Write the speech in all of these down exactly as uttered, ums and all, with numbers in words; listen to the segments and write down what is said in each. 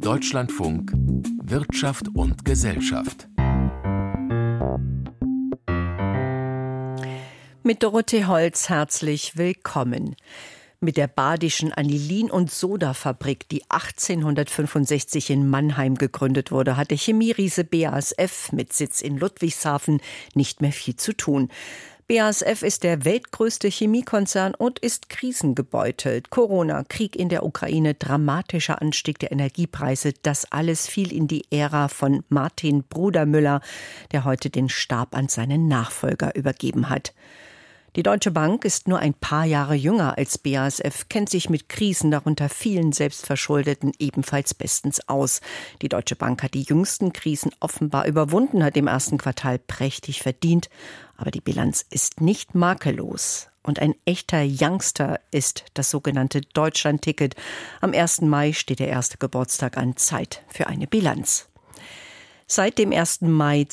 Deutschlandfunk Wirtschaft und Gesellschaft. Mit Dorothee Holz herzlich willkommen. Mit der Badischen Anilin- und Sodafabrik, die achtzehnhundertfünfundsechzig in Mannheim gegründet wurde, hat der Chemieriese B A S F mit Sitz in Ludwigshafen nicht mehr viel zu tun. B A S F ist der weltgrößte Chemiekonzern und ist krisengebeutelt. Corona, Krieg in der Ukraine, dramatischer Anstieg der Energiepreise, das alles fiel in die Ära von Martin Brudermüller, der heute den Stab an seinen Nachfolger übergeben hat. Die Deutsche Bank ist nur ein paar Jahre jünger als B A S F, kennt sich mit Krisen, darunter vielen selbstverschuldeten, ebenfalls bestens aus. Die Deutsche Bank hat die jüngsten Krisen offenbar überwunden, hat im ersten Quartal prächtig verdient. Aber die Bilanz ist nicht makellos. Und ein echter Youngster ist das sogenannte Deutschland-Ticket. Am ersten Mai steht der erste Geburtstag an. Zeit für eine Bilanz. Seit dem ersten Mai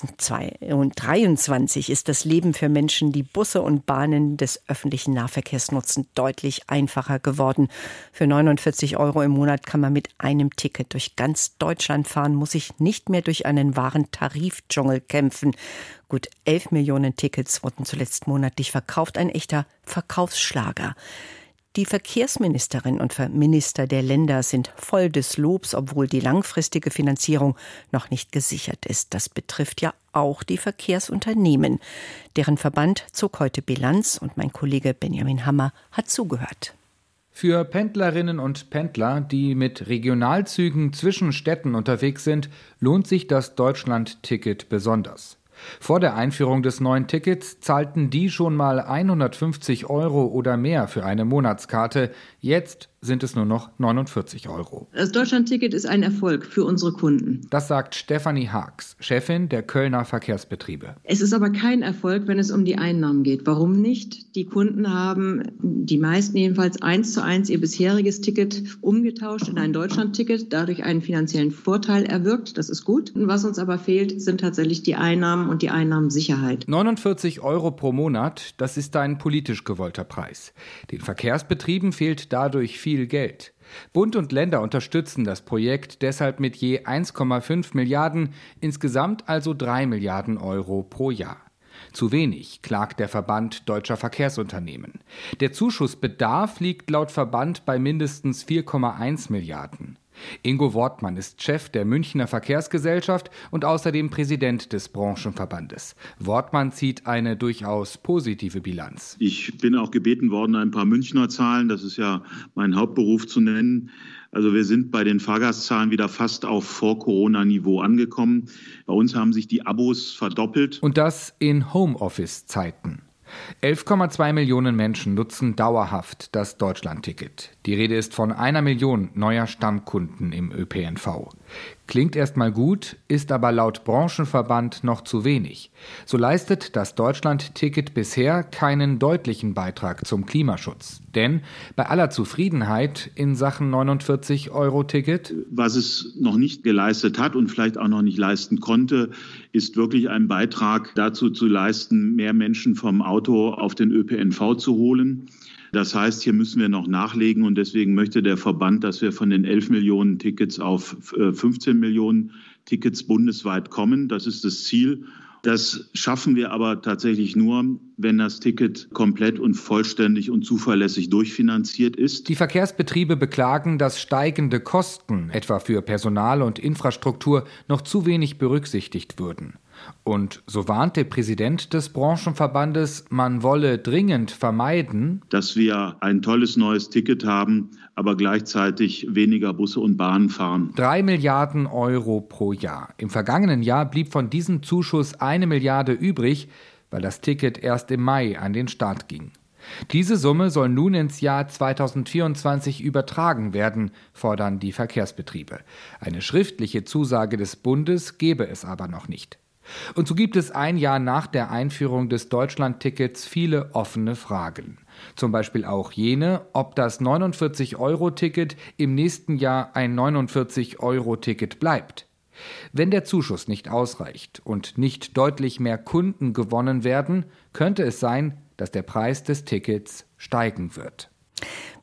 zweitausenddreiundzwanzig ist das Leben für Menschen, die Busse und Bahnen des öffentlichen Nahverkehrs nutzen, deutlich einfacher geworden. Für neunundvierzig Euro im Monat kann man mit einem Ticket durch ganz Deutschland fahren, muss sich nicht mehr durch einen wahren Tarifdschungel kämpfen. Gut elf Millionen Tickets wurden zuletzt monatlich verkauft, ein echter Verkaufsschlager. Die Verkehrsministerinnen und Minister der Länder sind voll des Lobs, obwohl die langfristige Finanzierung noch nicht gesichert ist. Das betrifft ja auch die Verkehrsunternehmen. Deren Verband zog heute Bilanz und mein Kollege Benjamin Hammer hat zugehört. Für Pendlerinnen und Pendler, die mit Regionalzügen zwischen Städten unterwegs sind, lohnt sich das Deutschland-Ticket besonders. Vor der Einführung des neuen Tickets zahlten die schon mal hundertfünfzig Euro oder mehr für eine Monatskarte. Jetzt sind es nur noch neunundvierzig Euro. Das Deutschland-Ticket ist ein Erfolg für unsere Kunden. Das sagt Stefanie Haags, Chefin der Kölner Verkehrsbetriebe. Es ist aber kein Erfolg, wenn es um die Einnahmen geht. Warum nicht? Die Kunden haben, die meisten jedenfalls, eins zu eins ihr bisheriges Ticket umgetauscht in ein Deutschland-Ticket, dadurch einen finanziellen Vorteil erwirkt. Das ist gut. Was uns aber fehlt, sind tatsächlich die Einnahmen und die Einnahmensicherheit. neunundvierzig Euro pro Monat, das ist ein politisch gewollter Preis. Den Verkehrsbetrieben fehlt dadurch viel Geld. Bund und Länder unterstützen das Projekt deshalb mit je eins Komma fünf Milliarden, insgesamt also drei Milliarden Euro pro Jahr. Zu wenig, klagt der Verband Deutscher Verkehrsunternehmen. Der Zuschussbedarf liegt laut Verband bei mindestens vier Komma eins Milliarden. Ingo Wortmann ist Chef der Münchner Verkehrsgesellschaft und außerdem Präsident des Branchenverbandes. Wortmann zieht eine durchaus positive Bilanz. Ich bin auch gebeten worden, ein paar Münchner Zahlen, das ist ja mein Hauptberuf, zu nennen. Also wir sind bei den Fahrgastzahlen wieder fast auf Vor-Corona-Niveau angekommen. Bei uns haben sich die Abos verdoppelt. Und das in Homeoffice-Zeiten. elf Komma zwei Millionen Menschen nutzen dauerhaft das Deutschland-Ticket. Die Rede ist von einer Million neuer Stammkunden im Ö P N V. Klingt erstmal gut, ist aber laut Branchenverband noch zu wenig. So leistet das Deutschland-Ticket bisher keinen deutlichen Beitrag zum Klimaschutz. Denn bei aller Zufriedenheit in Sachen neunundvierzig Euro Ticket, was es noch nicht geleistet hat und vielleicht auch noch nicht leisten konnte, ist wirklich ein Beitrag dazu zu leisten, mehr Menschen vom Auto auf den Ö P N V zu holen. Das heißt, hier müssen wir noch nachlegen und deswegen möchte der Verband, dass wir von den elf Millionen Tickets auf fünfzehn Millionen Tickets bundesweit kommen. Das ist das Ziel. Das schaffen wir aber tatsächlich nur, wenn das Ticket komplett und vollständig und zuverlässig durchfinanziert ist. Die Verkehrsbetriebe beklagen, dass steigende Kosten, etwa für Personal und Infrastruktur, noch zu wenig berücksichtigt würden. Und so warnt der Präsident des Branchenverbandes, man wolle dringend vermeiden, dass wir ein tolles neues Ticket haben, aber gleichzeitig weniger Busse und Bahnen fahren. Drei Milliarden Euro pro Jahr. Im vergangenen Jahr blieb von diesem Zuschuss eine Milliarde übrig, weil das Ticket erst im Mai an den Start ging. Diese Summe soll nun ins Jahr zweitausendvierundzwanzig übertragen werden, fordern die Verkehrsbetriebe. Eine schriftliche Zusage des Bundes gebe es aber noch nicht. Und so gibt es ein Jahr nach der Einführung des Deutschland-Tickets viele offene Fragen. Zum Beispiel auch jene, ob das neunundvierzig Euro Ticket im nächsten Jahr ein neunundvierzig Euro Ticket bleibt. Wenn der Zuschuss nicht ausreicht und nicht deutlich mehr Kunden gewonnen werden, könnte es sein, dass der Preis des Tickets steigen wird.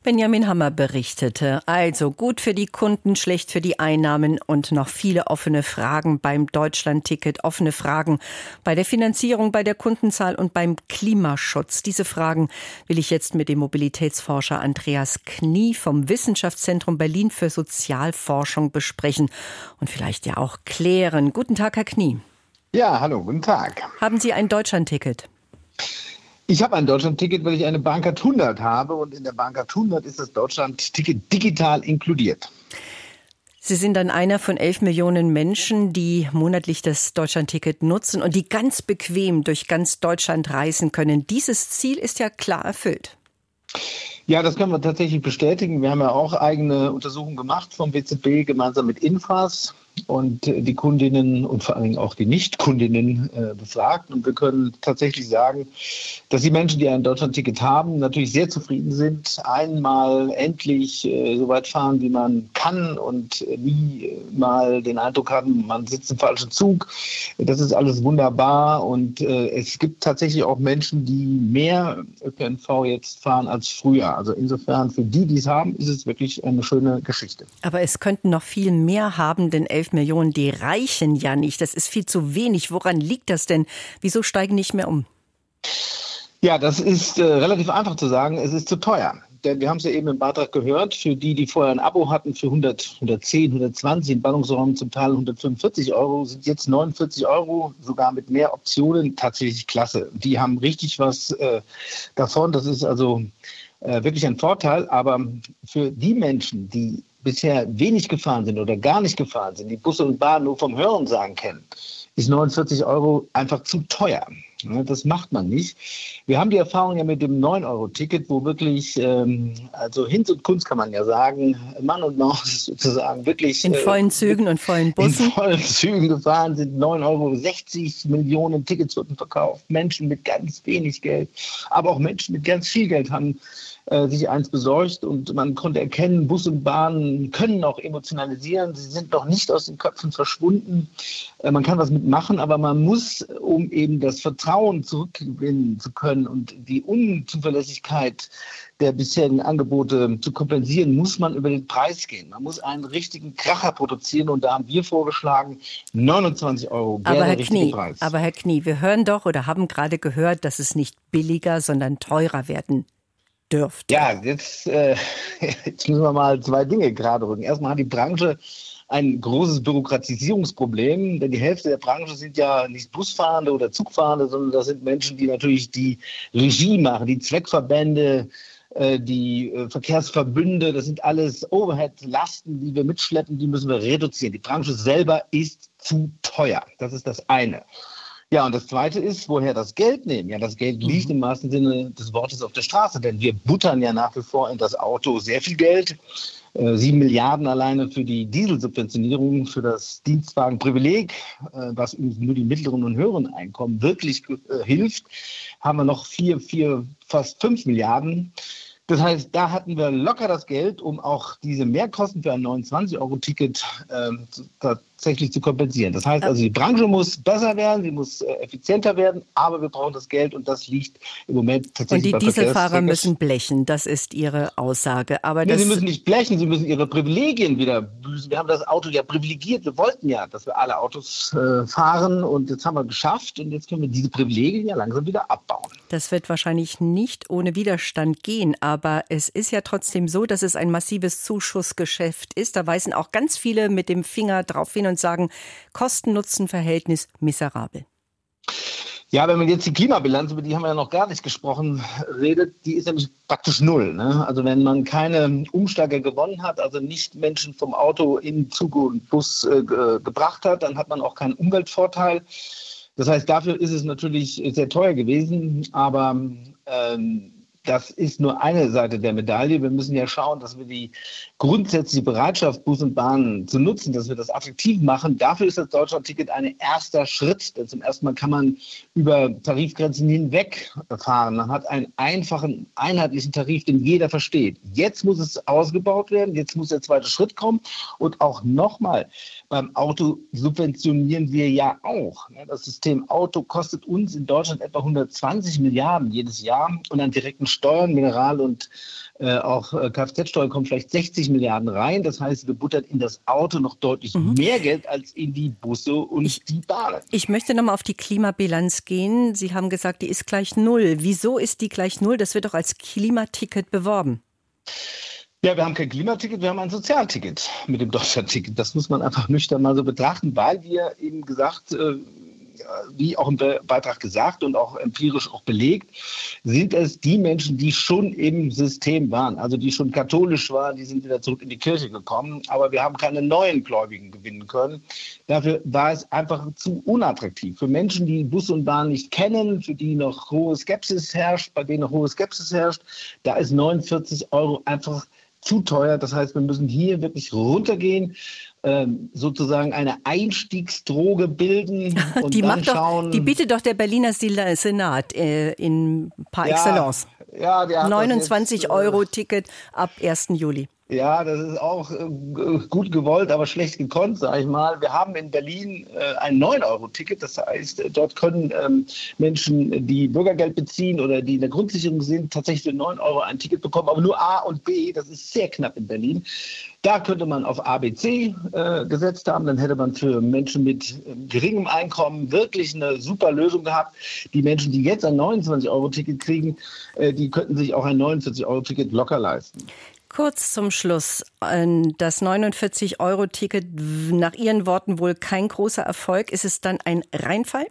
Benjamin Hammer berichtete. Also gut für die Kunden, schlecht für die Einnahmen und noch viele offene Fragen beim Deutschlandticket, offene Fragen bei der Finanzierung, bei der Kundenzahl und beim Klimaschutz. Diese Fragen will ich jetzt mit dem Mobilitätsforscher Andreas Knie vom Wissenschaftszentrum Berlin für Sozialforschung besprechen und vielleicht ja auch klären. Guten Tag, Herr Knie. Ja, hallo, guten Tag. Haben Sie ein Deutschlandticket? Ich habe ein Deutschlandticket, weil ich eine Bahncard hundert habe und in der Bahncard hundert ist das Deutschlandticket digital inkludiert. Sie sind dann einer von elf Millionen Menschen, die monatlich das Deutschlandticket nutzen und die ganz bequem durch ganz Deutschland reisen können. Dieses Ziel ist ja klar erfüllt. Ja, das können wir tatsächlich bestätigen. Wir haben ja auch eigene Untersuchungen gemacht vom W Z B gemeinsam mit Infas und die Kundinnen und vor allem auch die Nicht-Kundinnen äh, befragt. Und wir können tatsächlich sagen, dass die Menschen, die ein Deutschlandticket haben, natürlich sehr zufrieden sind, einmal endlich äh, so weit fahren, wie man kann und äh, nie äh, mal den Eindruck haben, man sitzt im falschen Zug. Das ist alles wunderbar und äh, es gibt tatsächlich auch Menschen, die mehr Ö P N V jetzt fahren als früher. Also insofern, für die, die es haben, ist es wirklich eine schöne Geschichte. Aber es könnten noch viel mehr haben, denn elf Millionen, die reichen ja nicht. Das ist viel zu wenig. Woran liegt das denn? Wieso steigen nicht mehr um? Ja, das ist äh, relativ einfach zu sagen. Es ist zu teuer. Denn wir haben es ja eben im Beitrag gehört, für die, die vorher ein Abo hatten für hundert, hundertzehn, hundertzwanzig, in Ballungsräumen zum Teil hundertfünfundvierzig Euro, sind jetzt neunundvierzig Euro, sogar mit mehr Optionen, tatsächlich klasse. Die haben richtig was äh, davon. Das ist also äh, wirklich ein Vorteil. Aber für die Menschen, die bisher wenig gefahren sind oder gar nicht gefahren sind, die Busse und Bahnen nur vom Hörensagen kennen, ist neunundvierzig Euro einfach zu teuer. Das macht man nicht. Wir haben die Erfahrung ja mit dem neun Euro Ticket, wo wirklich, ähm, also Hinz und Kunst kann man ja sagen, Mann und Maus sozusagen wirklich... In vollen Zügen äh, und vollen Bussen. In vollen Zügen gefahren sind, neun Euro, sechzig Millionen Tickets wurden verkauft. Menschen mit ganz wenig Geld, aber auch Menschen mit ganz viel Geld haben äh, sich eins besorgt und man konnte erkennen, Bus und Bahn können auch emotionalisieren. Sie sind noch nicht aus den Köpfen verschwunden. Äh, man kann was mitmachen, aber man muss, um eben das Vertrauen zurückgewinnen zu können und die Unzuverlässigkeit der bisherigen Angebote zu kompensieren, muss man über den Preis gehen. Man muss einen richtigen Kracher produzieren und da haben wir vorgeschlagen, neunundzwanzig Euro wäre der richtige Knie, Preis. Aber Herr Knie, wir hören doch oder haben gerade gehört, dass es nicht billiger, sondern teurer werden dürfte. Ja, jetzt, äh, jetzt müssen wir mal zwei Dinge gerade rücken. Erstmal hat die Branche ein großes Bürokratisierungsproblem, denn die Hälfte der Branche sind ja nicht Busfahrende oder Zugfahrende, sondern das sind Menschen, die natürlich die Regie machen, die Zweckverbände, äh, die äh, Verkehrsverbünde, das sind alles Overhead-Lasten, die wir mitschleppen, die müssen wir reduzieren. Die Branche selber ist zu teuer. Das ist das eine. Ja, und das Zweite ist, woher das Geld nehmen? Ja, das Geld liegt im wahrsten Sinne des Wortes auf der Straße, denn wir buttern ja nach wie vor in das Auto sehr viel Geld. Äh, sieben Milliarden alleine für die Dieselsubventionierung, für das Dienstwagenprivileg, äh, was uns nur die mittleren und höheren Einkommen wirklich äh, hilft, haben wir noch vier, vier, fast fünf Milliarden. Das heißt, da hatten wir locker das Geld, um auch diese Mehrkosten für ein neunundzwanzig Euro Ticket äh, tatsächlich zu kompensieren. Das heißt also, die Branche muss besser werden, sie muss äh, effizienter werden, aber wir brauchen das Geld und das liegt im Moment tatsächlich bei Und die Dieselfahrer müssen blechen, das ist Ihre Aussage. Aber nee, das sie müssen nicht blechen, sie müssen ihre Privilegien wieder büßen. Wir haben das Auto ja privilegiert, wir wollten ja, dass wir alle Autos äh, fahren und jetzt haben wir geschafft und jetzt können wir diese Privilegien ja langsam wieder abbauen. Das wird wahrscheinlich nicht ohne Widerstand gehen, aber es ist ja trotzdem so, dass es ein massives Zuschussgeschäft ist. Da weisen auch ganz viele mit dem Finger drauf hin und sagen, Kosten-Nutzen-Verhältnis miserabel. Ja, wenn man jetzt die Klimabilanz, über die haben wir ja noch gar nicht gesprochen, redet, die ist nämlich praktisch null. Ne? Also wenn man keine Umsteiger gewonnen hat, also nicht Menschen vom Auto in Zug und Bus äh, ge- gebracht hat, dann hat man auch keinen Umweltvorteil. Das heißt, dafür ist es natürlich sehr teuer gewesen, aber ähm, das ist nur eine Seite der Medaille. Wir müssen ja schauen, dass wir die grundsätzliche Bereitschaft, Bus und Bahn zu nutzen, dass wir das attraktiv machen. Dafür ist das Deutschlandticket ein erster Schritt. Denn zum ersten Mal kann man über Tarifgrenzen hinweg fahren. Man hat einen einfachen, einheitlichen Tarif, den jeder versteht. Jetzt muss es ausgebaut werden. Jetzt muss der zweite Schritt kommen. Und auch nochmal, beim Auto subventionieren wir ja auch. Das System Auto kostet uns in Deutschland etwa hundertzwanzig Milliarden jedes Jahr und einen direkten Steuern, Mineral- und äh, auch äh, Kfz-Steuern kommen vielleicht sechzig Milliarden rein. Das heißt, wir buttern in das Auto noch deutlich mhm. mehr Geld als in die Busse und ich, die Bahnen. Ich möchte nochmal auf die Klimabilanz gehen. Sie haben gesagt, die ist gleich null. Wieso ist die gleich null? Das wird doch als Klimaticket beworben. Ja, wir haben kein Klimaticket, wir haben ein Sozialticket mit dem Deutschlandticket. Das muss man einfach nüchtern mal so betrachten, weil wir eben gesagt, äh, wie auch im Be- Beitrag gesagt und auch empirisch auch belegt, sind es die Menschen, die schon im System waren, also die schon katholisch waren, die sind wieder zurück in die Kirche gekommen, aber wir haben keine neuen Gläubigen gewinnen können. Dafür war es einfach zu unattraktiv. Für Menschen, die Bus und Bahn nicht kennen, für die noch hohe Skepsis herrscht, bei denen noch hohe Skepsis herrscht, da ist neunundvierzig Euro einfach zu teuer. Das heißt, wir müssen hier wirklich runtergehen, ähm, sozusagen eine Einstiegsdroge bilden und die dann macht doch, schauen. Die bietet doch der Berliner Senat äh, in par excellence. Ja, ja, neunundzwanzig Euro Ticket ab ersten Juli. Ja, das ist auch äh, gut gewollt, aber schlecht gekonnt, sage ich mal. Wir haben in Berlin äh, ein neun Euro Ticket. Das heißt, dort können ähm, Menschen, die Bürgergeld beziehen oder die in der Grundsicherung sind, tatsächlich für neun Euro ein Ticket bekommen. Aber nur A und B, das ist sehr knapp in Berlin. Da könnte man auf A B C äh, gesetzt haben. Dann hätte man für Menschen mit äh, geringem Einkommen wirklich eine super Lösung gehabt. Die Menschen, die jetzt ein neunundzwanzig Euro Ticket kriegen, äh, die könnten sich auch ein neunundvierzig Euro Ticket locker leisten. Kurz zum Schluss. Das neunundvierzig Euro Ticket, nach Ihren Worten wohl kein großer Erfolg. Ist es dann ein Reinfall?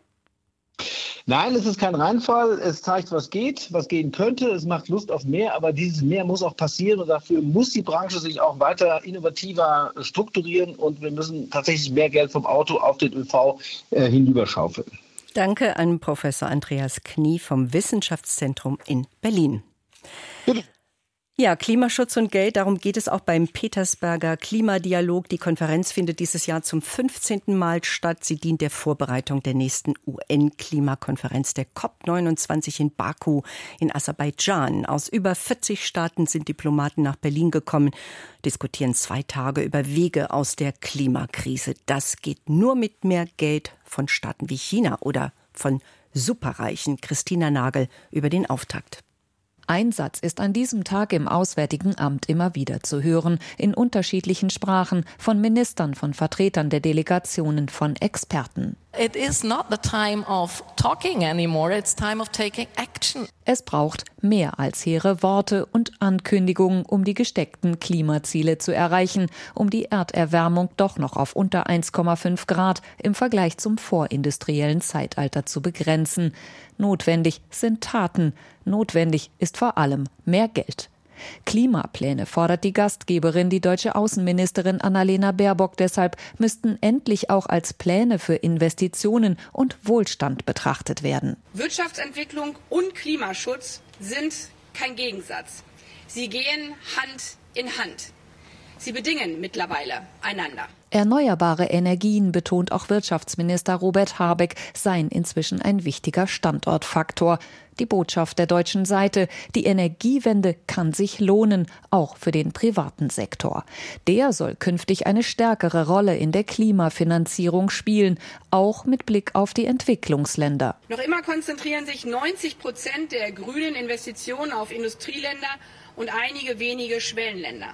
Nein, es ist kein Reinfall. Es zeigt, was geht, was gehen könnte. Es macht Lust auf mehr, aber dieses Mehr muss auch passieren. Und dafür muss die Branche sich auch weiter innovativer strukturieren. Und wir müssen tatsächlich mehr Geld vom Auto auf den ÖV äh, hinüberschaufeln. Danke an Professor Andreas Knie vom Wissenschaftszentrum in Berlin. Bitte. Ja, Klimaschutz und Geld, darum geht es auch beim Petersberger Klimadialog. Die Konferenz findet dieses Jahr zum fünfzehnten Mal statt. Sie dient der Vorbereitung der nächsten U N-Klimakonferenz, der C O P neunundzwanzig in Baku in Aserbaidschan. Aus über vierzig Staaten sind Diplomaten nach Berlin gekommen, diskutieren zwei Tage über Wege aus der Klimakrise. Das geht nur mit mehr Geld von Staaten wie China oder von Superreichen. Christina Nagel über den Auftakt. Ein Satz ist an diesem Tag im Auswärtigen Amt immer wieder zu hören, in unterschiedlichen Sprachen, von Ministern, von Vertretern der Delegationen, von Experten. It is not the time of talking anymore, it's time of taking action. Es braucht mehr als hehre Worte und Ankündigungen, um die gesteckten Klimaziele zu erreichen, um die Erderwärmung doch noch auf unter eins Komma fünf Grad im Vergleich zum vorindustriellen Zeitalter zu begrenzen. Notwendig sind Taten, notwendig ist vor allem mehr Geld. Klimapläne fordert die Gastgeberin, die deutsche Außenministerin Annalena Baerbock. Deshalb müssten endlich auch als Pläne für Investitionen und Wohlstand betrachtet werden. Wirtschaftsentwicklung und Klimaschutz sind kein Gegensatz. Sie gehen Hand in Hand. Sie bedingen mittlerweile einander. Erneuerbare Energien, betont auch Wirtschaftsminister Robert Habeck, seien inzwischen ein wichtiger Standortfaktor. Die Botschaft der deutschen Seite: Die Energiewende kann sich lohnen, auch für den privaten Sektor. Der soll künftig eine stärkere Rolle in der Klimafinanzierung spielen, auch mit Blick auf die Entwicklungsländer. Noch immer konzentrieren sich neunzig Prozent der grünen Investitionen auf Industrieländer und einige wenige Schwellenländer.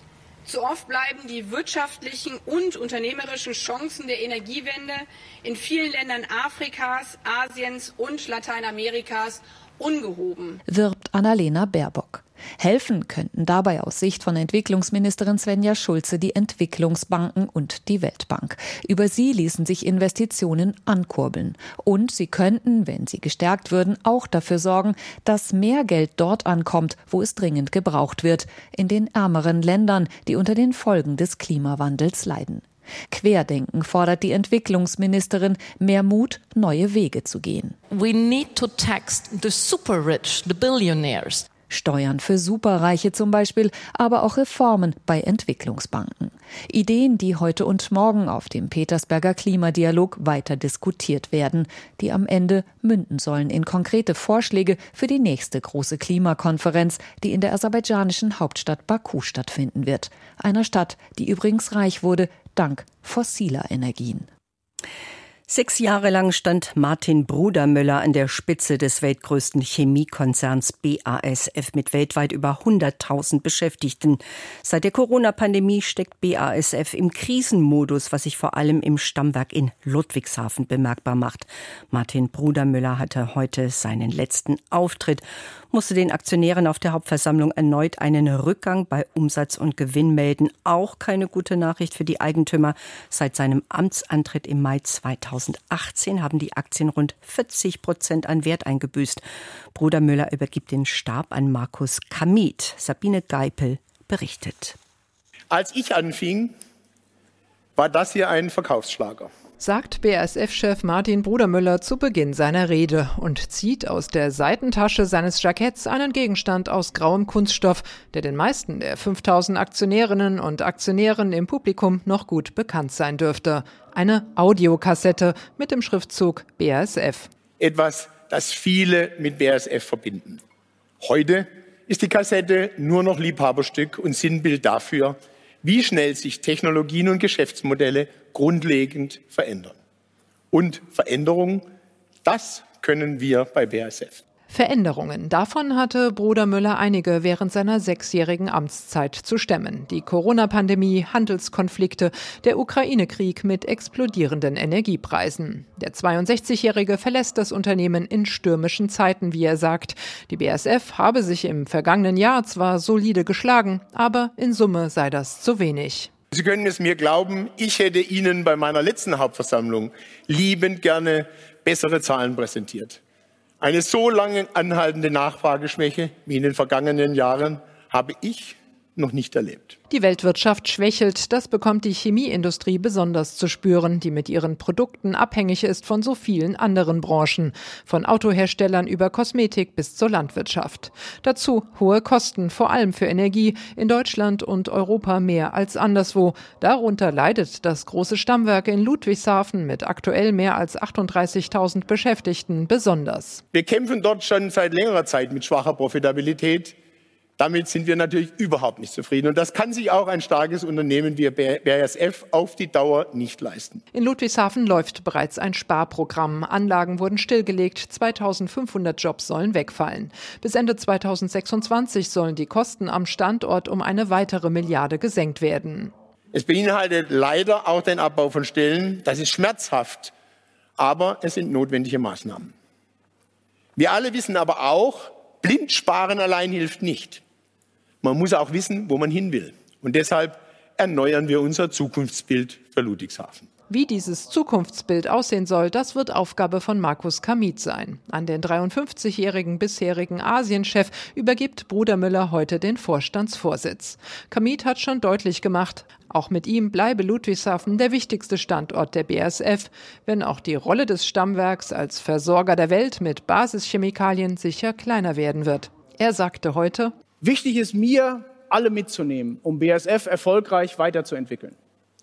Zu oft bleiben die wirtschaftlichen und unternehmerischen Chancen der Energiewende in vielen Ländern Afrikas, Asiens und Lateinamerikas ungehoben, wirbt Annalena Baerbock. Helfen könnten dabei aus Sicht von Entwicklungsministerin Svenja Schulze die Entwicklungsbanken und die Weltbank. Über sie ließen sich Investitionen ankurbeln. Und sie könnten, wenn sie gestärkt würden, auch dafür sorgen, dass mehr Geld dort ankommt, wo es dringend gebraucht wird, in den ärmeren Ländern, die unter den Folgen des Klimawandels leiden. Querdenken fordert die Entwicklungsministerin, mehr Mut, neue Wege zu gehen. We need to tax the super rich, the billionaires. Steuern für Superreiche zum Beispiel, aber auch Reformen bei Entwicklungsbanken. Ideen, die heute und morgen auf dem Petersberger Klimadialog weiter diskutiert werden, die am Ende münden sollen in konkrete Vorschläge für die nächste große Klimakonferenz, die in der aserbaidschanischen Hauptstadt Baku stattfinden wird. Einer Stadt, die übrigens reich wurde dank fossiler Energien. Sechs Jahre lang stand Martin Brudermüller an der Spitze des weltgrößten Chemiekonzerns B A S F mit weltweit über hunderttausend Beschäftigten. Seit der Corona-Pandemie steckt B A S F im Krisenmodus, was sich vor allem im Stammwerk in Ludwigshafen bemerkbar macht. Martin Brudermüller hatte heute seinen letzten Auftritt, musste den Aktionären auf der Hauptversammlung erneut einen Rückgang bei Umsatz und Gewinn melden. Auch keine gute Nachricht für die Eigentümer. Seit seinem Amtsantritt im Mai zweitausendachtzehn haben die Aktien rund vierzig Prozent an Wert eingebüßt. Brudermüller übergibt den Stab an Markus Kamit. Sabine Geipel berichtet. Als ich anfing, war das hier ein Verkaufsschlager, sagt B A S F-Chef Martin Brudermüller zu Beginn seiner Rede und zieht aus der Seitentasche seines Jacketts einen Gegenstand aus grauem Kunststoff, der den meisten der fünftausend Aktionärinnen und Aktionären im Publikum noch gut bekannt sein dürfte. Eine Audiokassette mit dem Schriftzug B A S F. Etwas, das viele mit B A S F verbinden. Heute ist die Kassette nur noch Liebhaberstück und Sinnbild dafür, wie schnell sich Technologien und Geschäftsmodelle grundlegend verändern. Und Veränderungen, das können wir bei B A S F. Veränderungen. Davon hatte Brudermüller einige während seiner sechsjährigen Amtszeit zu stemmen. Die Corona-Pandemie, Handelskonflikte, der Ukraine-Krieg mit explodierenden Energiepreisen. Der zweiundsechzigjährige verlässt das Unternehmen in stürmischen Zeiten, wie er sagt. Die B A S F habe sich im vergangenen Jahr zwar solide geschlagen, aber in Summe sei das zu wenig. Sie können es mir glauben, ich hätte Ihnen bei meiner letzten Hauptversammlung liebend gerne bessere Zahlen präsentiert. Eine so lange anhaltende Nachfrageschwäche wie in den vergangenen Jahren habe ich noch nicht erlebt. Die Weltwirtschaft schwächelt, das bekommt die Chemieindustrie besonders zu spüren, die mit ihren Produkten abhängig ist von so vielen anderen Branchen, von Autoherstellern über Kosmetik bis zur Landwirtschaft. Dazu hohe Kosten, vor allem für Energie, in Deutschland und Europa mehr als anderswo. Darunter leidet das große Stammwerk in Ludwigshafen mit aktuell mehr als achtunddreißigtausend Beschäftigten besonders. Wir kämpfen dort schon seit längerer Zeit mit schwacher Profitabilität. Damit sind wir natürlich überhaupt nicht zufrieden. Und das kann sich auch ein starkes Unternehmen wie B A S F auf die Dauer nicht leisten. In Ludwigshafen läuft bereits ein Sparprogramm. Anlagen wurden stillgelegt, zweitausendfünfhundert Jobs sollen wegfallen. Bis Ende zweitausendsechsundzwanzig sollen die Kosten am Standort um eine weitere Milliarde gesenkt werden. Es beinhaltet leider auch den Abbau von Stellen. Das ist schmerzhaft, aber es sind notwendige Maßnahmen. Wir alle wissen aber auch, blind sparen allein hilft nicht. Man muss auch wissen, wo man hin will. Und deshalb erneuern wir unser Zukunftsbild für Ludwigshafen. Wie dieses Zukunftsbild aussehen soll, das wird Aufgabe von Markus Kamit sein. An den dreiundfünfzigjährigen bisherigen Asienchef übergibt Brudermüller heute den Vorstandsvorsitz. Kamit hat schon deutlich gemacht, auch mit ihm bleibe Ludwigshafen der wichtigste Standort der B A S F, wenn auch die Rolle des Stammwerks als Versorger der Welt mit Basischemikalien sicher kleiner werden wird. Er sagte heute: Wichtig ist mir, alle mitzunehmen, um B A S F erfolgreich weiterzuentwickeln.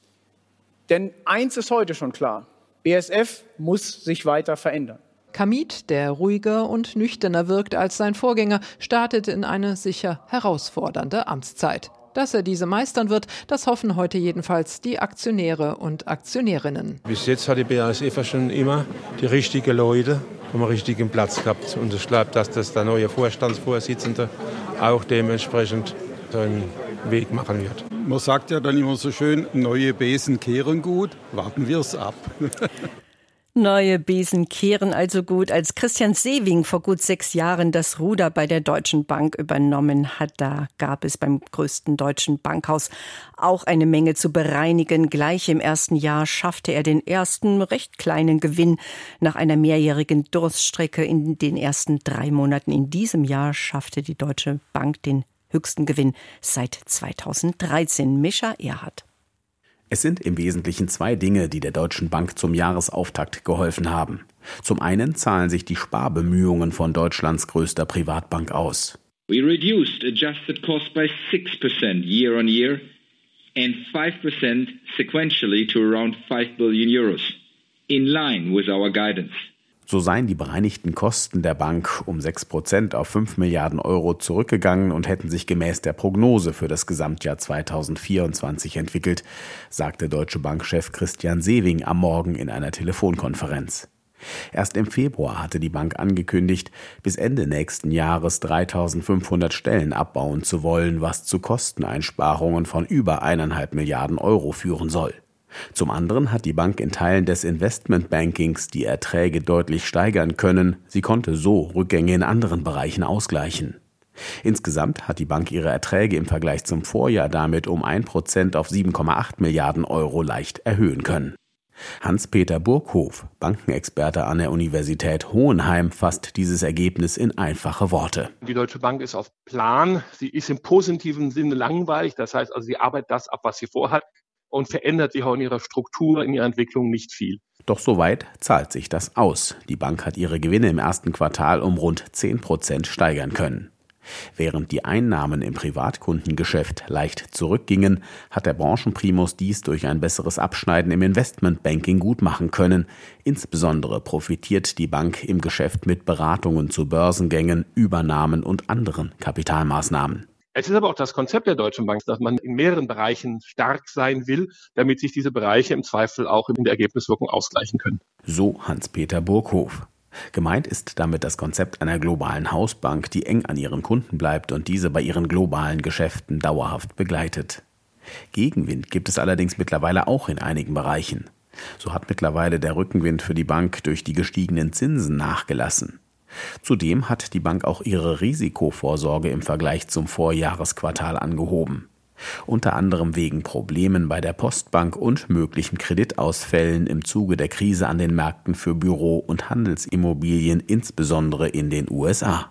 Denn eins ist heute schon klar, B A S F muss sich weiter verändern. Kamit, der ruhiger und nüchterner wirkt als sein Vorgänger, startet in eine sicher herausfordernde Amtszeit. Dass er diese meistern wird, das hoffen heute jedenfalls die Aktionäre und Aktionärinnen. Bis jetzt hat die B A S F schon immer die richtigen Leute am richtigen Platz gehabt. Und ich glaube, dass das der neue Vorstandsvorsitzende auch dementsprechend seinen Weg machen wird. Man sagt ja dann immer so schön, neue Besen kehren gut. Warten wir es ab. Neue Besen kehren also gut. Als Christian Sewing vor gut sechs Jahren das Ruder bei der Deutschen Bank übernommen hat, da gab es beim größten deutschen Bankhaus auch eine Menge zu bereinigen. Gleich im ersten Jahr schaffte er den ersten recht kleinen Gewinn nach einer mehrjährigen Durststrecke in den ersten drei Monaten. In diesem Jahr schaffte die Deutsche Bank den höchsten Gewinn seit zweitausenddreizehn. Mischa Erhardt. Es sind im Wesentlichen zwei Dinge, die der Deutschen Bank zum Jahresauftakt geholfen haben. Zum einen zahlen sich die Sparbemühungen von Deutschlands größter Privatbank aus. We reduced adjusted costs by six percent year on year and five percent sequentially to around five billion euros, in line with our guidance. So seien die bereinigten Kosten der Bank um sechs Prozent auf fünf Milliarden Euro zurückgegangen und hätten sich gemäß der Prognose für das Gesamtjahr zweitausendvierundzwanzig entwickelt, sagte Deutsche Bank-Chef Christian Sewing am Morgen in einer Telefonkonferenz. Erst im Februar hatte die Bank angekündigt, bis Ende nächsten Jahres dreitausendfünfhundert Stellen abbauen zu wollen, was zu Kosteneinsparungen von über eineinhalb Milliarden Euro führen soll. Zum anderen hat die Bank in Teilen des Investmentbankings die Erträge deutlich steigern können. Sie konnte so Rückgänge in anderen Bereichen ausgleichen. Insgesamt hat die Bank ihre Erträge im Vergleich zum Vorjahr damit um ein Prozent auf sieben Komma acht Milliarden Euro leicht erhöhen können. Hans-Peter Burghof, Bankenexperte an der Universität Hohenheim, fasst dieses Ergebnis in einfache Worte. Die Deutsche Bank ist auf Plan. Sie ist im positiven Sinne langweilig. Das heißt also, sie arbeitet das ab, was sie vorhat und verändert sich auch in ihrer Struktur, in ihrer Entwicklung nicht viel. Doch soweit zahlt sich das aus. Die Bank hat ihre Gewinne im ersten Quartal um rund zehn Prozent steigern können. Während die Einnahmen im Privatkundengeschäft leicht zurückgingen, hat der Branchenprimus dies durch ein besseres Abschneiden im Investmentbanking gut machen können. Insbesondere profitiert die Bank im Geschäft mit Beratungen zu Börsengängen, Übernahmen und anderen Kapitalmaßnahmen. Es ist aber auch das Konzept der Deutschen Bank, dass man in mehreren Bereichen stark sein will, damit sich diese Bereiche im Zweifel auch in der Ergebniswirkung ausgleichen können. So Hans-Peter Burghof. Gemeint ist damit das Konzept einer globalen Hausbank, die eng an ihren Kunden bleibt und diese bei ihren globalen Geschäften dauerhaft begleitet. Gegenwind gibt es allerdings mittlerweile auch in einigen Bereichen. So hat mittlerweile der Rückenwind für die Bank durch die gestiegenen Zinsen nachgelassen. Zudem hat die Bank auch ihre Risikovorsorge im Vergleich zum Vorjahresquartal angehoben. Unter anderem wegen Problemen bei der Postbank und möglichen Kreditausfällen im Zuge der Krise an den Märkten für Büro- und Handelsimmobilien, insbesondere in den U S A.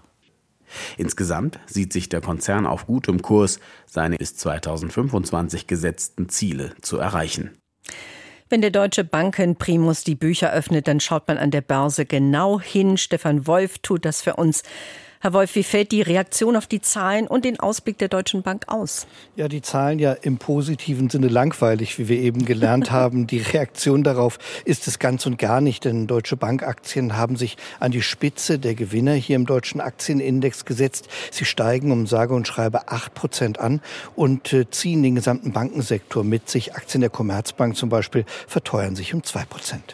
Insgesamt sieht sich der Konzern auf gutem Kurs, seine bis zweitausendfünfundzwanzig gesetzten Ziele zu erreichen. Wenn der deutsche Bankenprimus die Bücher öffnet, dann schaut man an der Börse genau hin. Stefan Wolf tut das für uns. Herr Wolf, wie fällt die Reaktion auf die Zahlen und den Ausblick der Deutschen Bank aus? Ja, die Zahlen ja im positiven Sinne langweilig, wie wir eben gelernt haben. Die Reaktion darauf ist es ganz und gar nicht, denn Deutsche Bank-Aktien haben sich an die Spitze der Gewinner hier im deutschen Aktienindex gesetzt. Sie steigen um sage und schreibe acht Prozent an und äh, ziehen den gesamten Bankensektor mit sich. Aktien der Commerzbank zum Beispiel verteuern sich um zwei Prozent.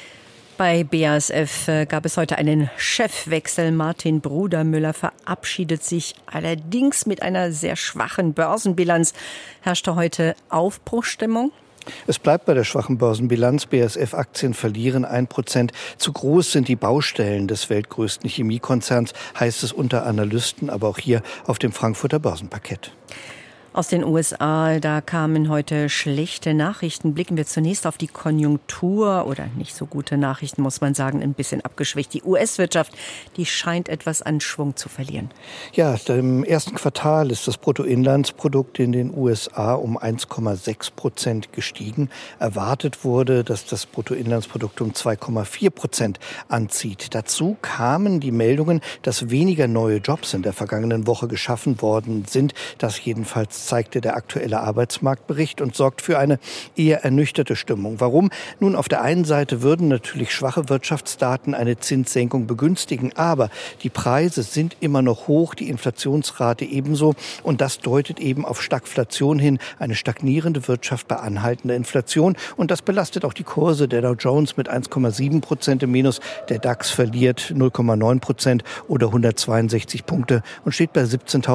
Bei B A S F gab es heute einen Chefwechsel. Martin Brudermüller verabschiedet sich allerdings mit einer sehr schwachen Börsenbilanz. Herrschte heute Aufbruchsstimmung? Es bleibt bei der schwachen Börsenbilanz. B A S F-Aktien verlieren ein Prozent. Zu groß sind die Baustellen des weltgrößten Chemiekonzerns, heißt es unter Analysten, aber auch hier auf dem Frankfurter Börsenparkett. Aus den U S A, da kamen heute schlechte Nachrichten. Blicken wir zunächst auf die Konjunktur oder nicht so gute Nachrichten, muss man sagen, ein bisschen abgeschwächt. Die U S-Wirtschaft, die scheint etwas an Schwung zu verlieren. Ja, im ersten Quartal ist das Bruttoinlandsprodukt in den U S A um eins Komma sechs Prozent gestiegen. Erwartet wurde, dass das Bruttoinlandsprodukt um zwei Komma vier Prozent anzieht. Dazu kamen die Meldungen, dass weniger neue Jobs in der vergangenen Woche geschaffen worden sind. Das jedenfalls zeigte der aktuelle Arbeitsmarktbericht und sorgt für eine eher ernüchterte Stimmung. Warum? Nun, auf der einen Seite würden natürlich schwache Wirtschaftsdaten eine Zinssenkung begünstigen, aber die Preise sind immer noch hoch, die Inflationsrate ebenso und das deutet eben auf Stagflation hin, eine stagnierende Wirtschaft bei anhaltender Inflation und das belastet auch die Kurse. Der Dow Jones mit eins Komma sieben Prozent im Minus, der DAX verliert null Komma neun Prozent oder hundertzweiundsechzig Punkte und steht bei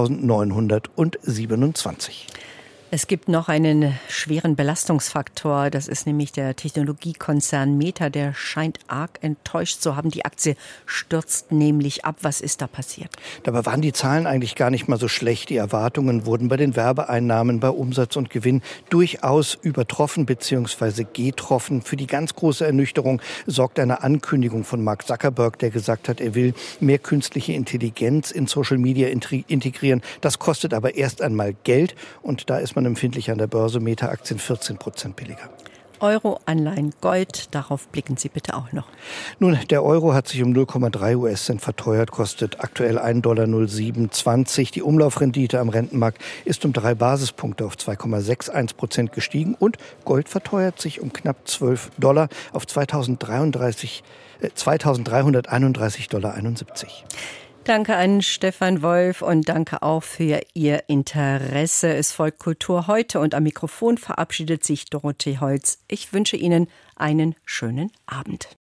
siebzehntausendneunhundertsiebenundzwanzig. Es gibt noch einen schweren Belastungsfaktor, das ist nämlich der Technologiekonzern Meta, der scheint arg enttäuscht zu haben. Die Aktie stürzt nämlich ab. Was ist da passiert? Dabei waren die Zahlen eigentlich gar nicht mal so schlecht. Die Erwartungen wurden bei den Werbeeinnahmen, bei Umsatz und Gewinn durchaus übertroffen bzw. getroffen. Für die ganz große Ernüchterung sorgt eine Ankündigung von Mark Zuckerberg, der gesagt hat, er will mehr künstliche Intelligenz in Social Media integrieren. Das kostet aber erst einmal Geld und da ist man empfindlich an der Börse. Meta-Aktien vierzehn Prozent billiger. Euro, Anleihen Gold. Darauf blicken Sie bitte auch noch. Nun, der Euro hat sich um null Komma drei US-Cent verteuert, kostet aktuell ein Dollar null Komma sieben zwanzig. Die Umlaufrendite am Rentenmarkt ist um drei Basispunkte auf zwei Komma einundsechzig Prozent gestiegen und Gold verteuert sich um knapp zwölf Dollar auf zweitausenddreihunderteinunddreißig Dollar einundsiebzig. Danke an Stefan Wolf und danke auch für Ihr Interesse. Es folgt Kultur heute und am Mikrofon verabschiedet sich Dorothee Holz. Ich wünsche Ihnen einen schönen Abend.